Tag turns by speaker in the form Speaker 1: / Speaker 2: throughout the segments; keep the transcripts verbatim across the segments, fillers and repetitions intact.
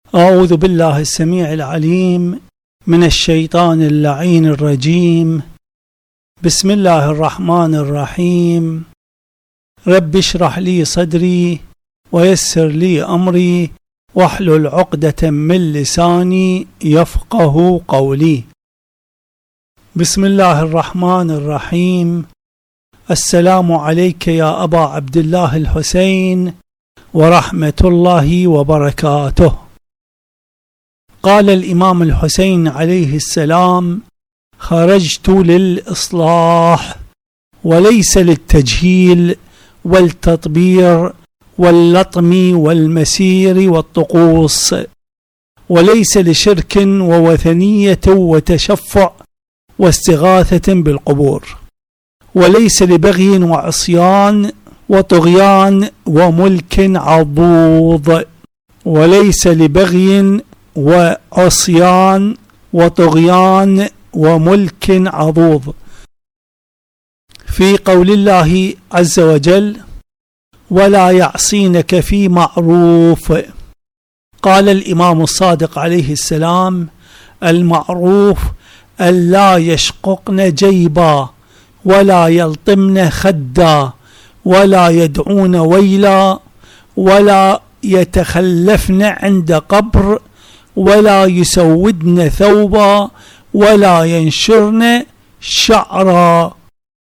Speaker 1: أعوذ بالله السميع العليم من الشيطان اللعين الرجيم. بسم الله الرحمن الرحيم. رب اشرح لي صدري ويسر لي أمري واحلل عقدة من لساني يفقه قولي. بسم الله الرحمن الرحيم. السلام عليك يا أبا عبد الله الحسين ورحمة الله وبركاته. قال الإمام الحسين عليه السلام: خرجت للإصلاح وليس للتجهيل والتطبير واللطم والمسير والطقوس، وليس لشرك ووثنية وتشفع واستغاثة بالقبور، وليس لبغي وعصيان وطغيان وملك عضوض، وليس لبغي وعصيان وطغيان وملك عضوض. في قول الله عز وجل: ولا يعصينك في معروف. قال الإمام الصادق عليه السلام: المعروف ألا يشققن جيبا ولا يلطمن خدا ولا يدعون ويلا ولا يتخلفن عند قبر ولا يسودن ثوبا ولا ينشرن شعرا.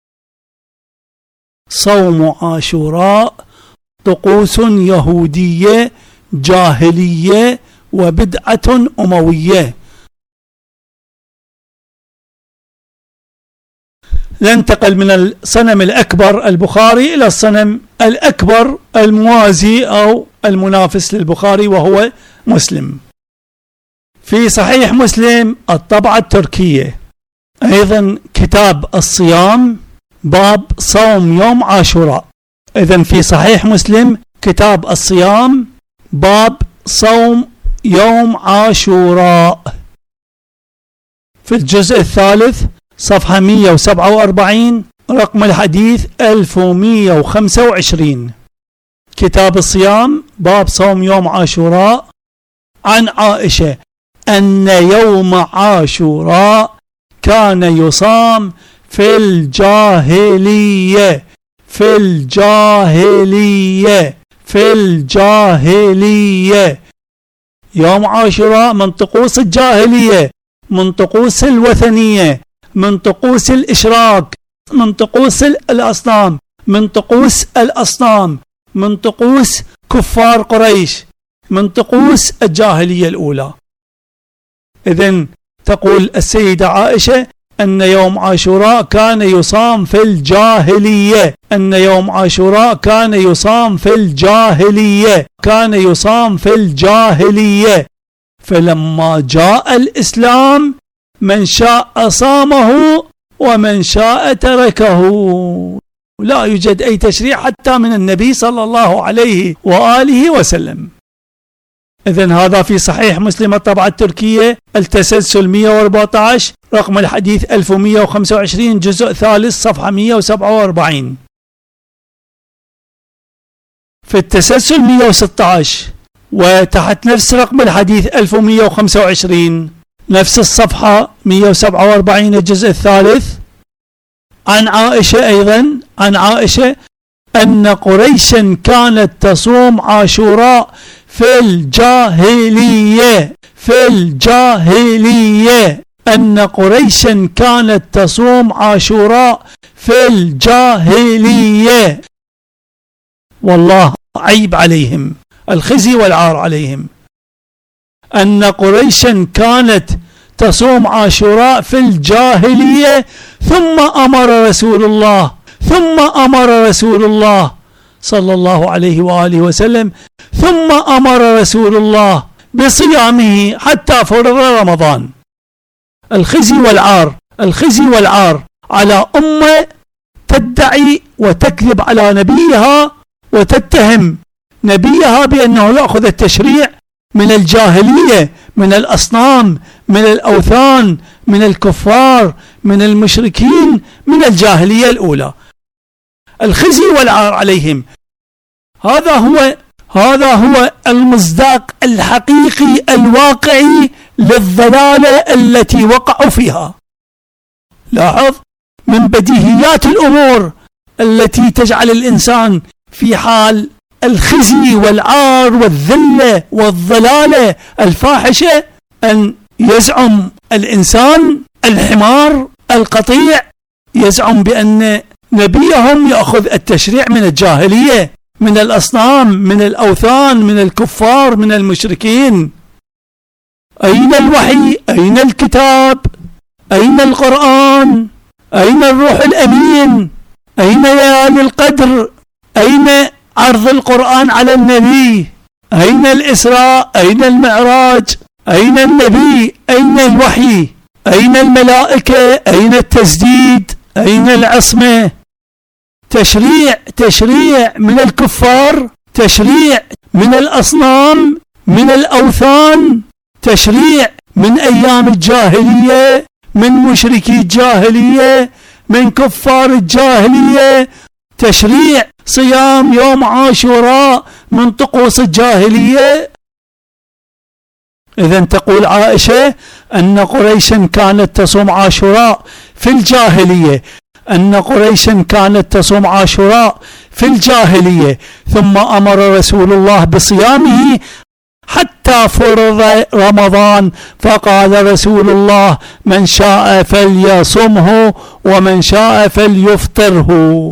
Speaker 1: صوم عاشوراء طقوس يهودية جاهلية وبدعة أموية. ننتقل من الصنم الأكبر البخاري إلى الصنم الأكبر الموازي أو المنافس للبخاري وهو مسلم. في صحيح مسلم الطبعة التركية أيضا كتاب الصيام باب صوم يوم عاشوراء. إذن في صحيح مسلم كتاب الصيام باب صوم يوم عاشوراء في الجزء الثالث صفحة مئة وسبعة وأربعين رقم الحديث ألف ومئة وخمسة وعشرين. كتاب الصيام باب صوم يوم عاشوراء عن عائشة أن يوم عاشوراء كان يصام في الجاهلية في الجاهلية في الجاهلية. يوم عاشوراء من طقوس الجاهلية، من طقوس الوثنية، من طقوس الإشراك، من طقوس الأصنام، من طقوس الأصنام، من طقوس كفار قريش، من طقوس الجاهلية الأولى. إذن تقول السيدة عائشة أن يوم عاشوراء كان يصام في الجاهلية، أن يوم عاشوراء كان يصام في الجاهلية، كان يصام في الجاهلية. فلما جاء الإسلام من شاء صامه ومن شاء تركه، لا يوجد أي تشريع حتى من النبي صلى الله عليه وآله وسلم. إذن هذا في صحيح مسلم الطبعة التركية التسلسل مئة وأربعة عشر رقم الحديث ألف ومئة وخمسة وعشرين جزء ثالث صفحة مئة وسبعة وأربعين. في التسلسل مئة وستة عشر وتحت نفس رقم الحديث ألف ومئة وخمسة وعشرين نفس الصفحة مئة وسبعة وأربعين الجزء الثالث عن عائشة أيضا عن عائشة أن قريشا كانت تصوم عاشوراء في الجاهلية في الجاهلية أن قريشا كانت تصوم عاشوراء في الجاهلية. والله عيب عليهم، الخزي والعار عليهم. أن قريشا كانت تصوم عاشوراء في الجاهلية ثم أمر رسول الله ثم أمر رسول الله صلى الله عليه وآله وسلم ثم أمر رسول الله بصيامه حتى فرض رمضان. الخزي والعار الخزي والعار على أمة تدعي وتكذب على نبيها وتتهم نبيها بأنه يأخذ التشريع من الجاهلية، من الأصنام، من الأوثان، من الكفار، من المشركين، من الجاهلية الأولى. الخزي والعار عليهم. هذا هو هذا هو المصداق الحقيقي الواقعي للضلالة التي وقعوا فيها. لاحظ من بديهيات الأمور التي تجعل الإنسان في حال الخزي والعار والذلة والضلالة الفاحشة أن يزعم الإنسان الحمار القطيع، يزعم بأن نبيهم يأخذ التشريع من الجاهلية، من الأصنام، من الأوثان، من الكفار، من المشركين. أين الوحي؟ أين الكتاب؟ أين القرآن؟ أين الروح الأمين؟ أين ليالي القدر؟ أين عرض القرآن على النبي؟ أين الإسراء؟ أين المعراج؟ أين النبي؟ أين الوحي؟ أين الملائكة؟ أين التسديد؟ أين العصمة؟ تشريع تشريع من الكفار، تشريع من الأصنام، من الأوثان، تشريع من أيام الجاهلية، من مشركي الجاهلية، من كفار الجاهلية، تشريع صيام يوم عاشوراء من طقوس الجاهلية. إذن تقول عائشة أن قريشا كانت تصوم عاشوراء في الجاهلية، أن قريشا كانت تصوم عاشوراء في الجاهلية، ثم أمر رسول الله بصيامه حتى فرض رمضان، فقال رسول الله: من شاء فليصمه ومن شاء فليفطره.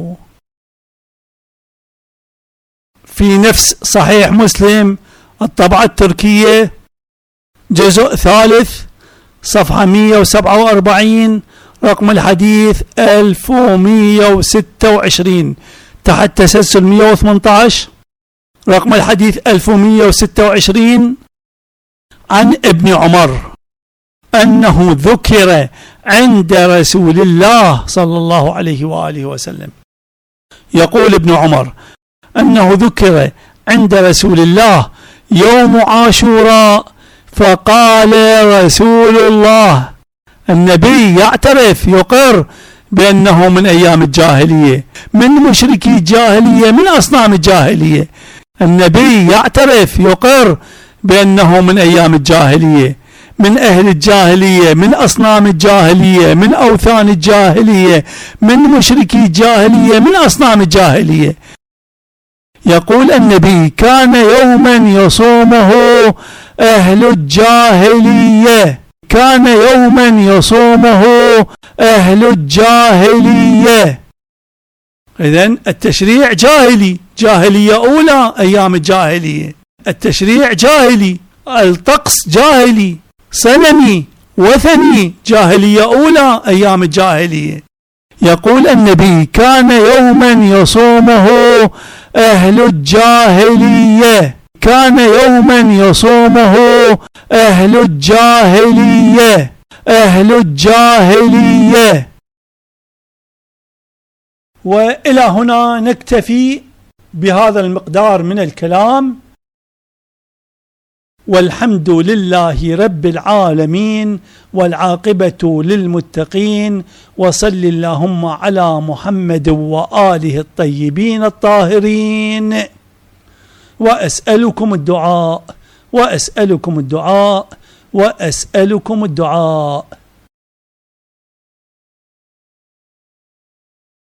Speaker 1: في نفس صحيح مسلم الطبعة التركية جزء ثالث صفحة مئة وسبعة وأربعين رقم الحديث ألف ومئة وستة وعشرين تحت تسلسل مئة وثمانية عشر رقم الحديث ألف ومئة وستة وعشرين عن ابن عمر أنه ذكر عند رسول الله صلى الله عليه وآله وسلم. يقول ابن عمر أنه ذكر عند رسول الله يوم عاشوراء، فقال رسول الله، النبي يعترف يقر بأنه من أيام الجاهلية، من مشركي الجاهلية، من أصنام الجاهلية. النبي يعترف يقر بأنه من أيام الجاهلية، من أهل الجاهلية، من أصنام الجاهلية، من أوثان الجاهلية، من مشركي الجاهلية، من أصنام الجاهلية. يقول النبي: كان يوما يصومه أهل الجاهلية، كان يوما يصومه أهل الجاهلية. إذن التشريع جاهلي، جاهلية أولى أيام الجاهلية، التشريع جاهلي، الطقس جاهلي، صنمي، وثني، جاهلية أولى أيام الجاهلية. يقول النبي: كان يوما يصومه أهل الجاهلية، كان يوما يصومه أهل الجاهلية، أهل الجاهلية. وإلى هنا نكتفي بهذا المقدار من الكلام، والحمد لله رب العالمين، والعاقبة للمتقين، وصل اللهم على محمد وآله الطيبين الطاهرين. وأسألكم الدعاء وأسألكم الدعاء وأسألكم الدعاء.